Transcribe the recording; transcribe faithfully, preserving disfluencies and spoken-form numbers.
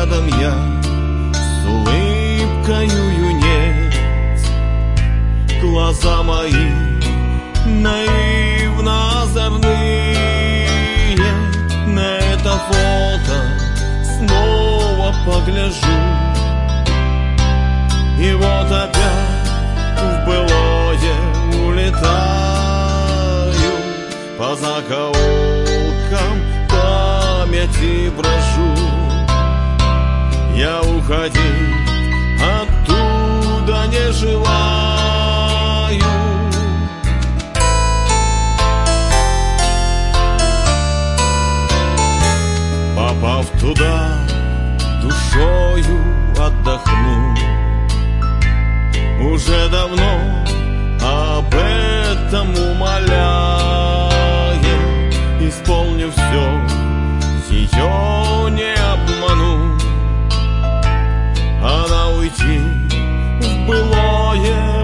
рядом я с улыбкою юнец. Глаза мои наивно озорные, на это фото снова погляжу. И вот опять в былое улетаю, по закоулкам памяти брожу. Я уходить оттуда не желаю. Попав туда, душою отдохну. Уже давно об этом умоляя, исполню все, ее не обману. Она уйти в былое